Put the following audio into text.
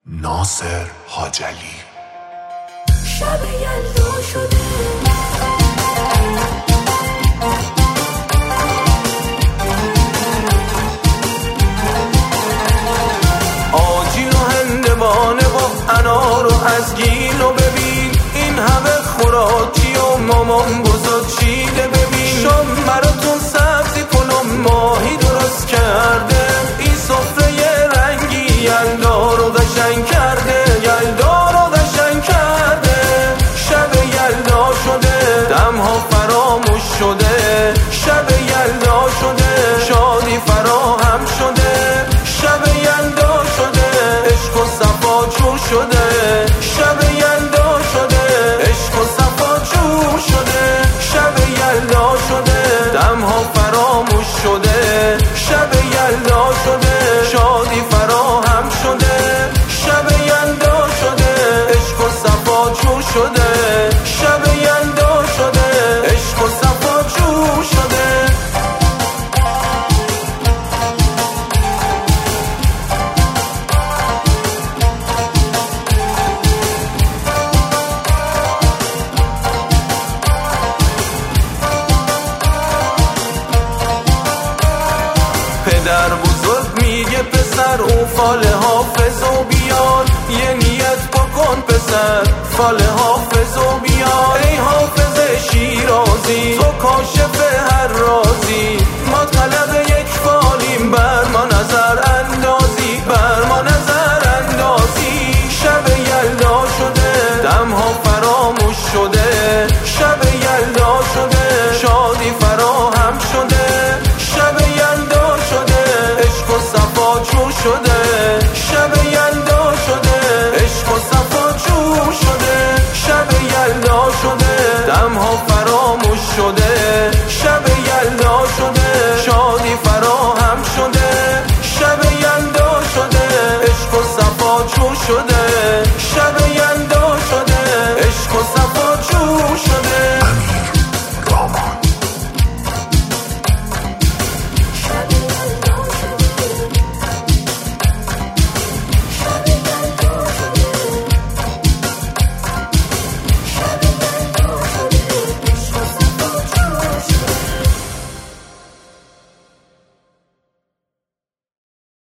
ناصر حاجلی. شب یلدا شده آجیل و هندوانه با انار و ازگیل و ببین این همه خوراکی و مامان بزرگ چیده ببین شام براتون سبزی پلو ماهی درست کرده این سفره رنگی یلدا رو قشنگ کرده یلدا رو قشنگ کرده شب یلدا شده دمها فراموش شده شب یلدا شده شادی فراهم شده شب یلدا شده عشق و صفا جور شده شب یلدا شده عشق و صفا جور شده شب یلدا شده دمها فراموش شده شب یلدا شده شادی فراهم شده شب یلدا شده عشق و صفا جور شده شب یلدا شده عشق و صفا جور شده پدر بزرگ میگه پسر اون فال حافظ و بیار یه نیت بکن پسر فال حافظ و بیار ای حافظ شیرازی تو کاشف هر رازی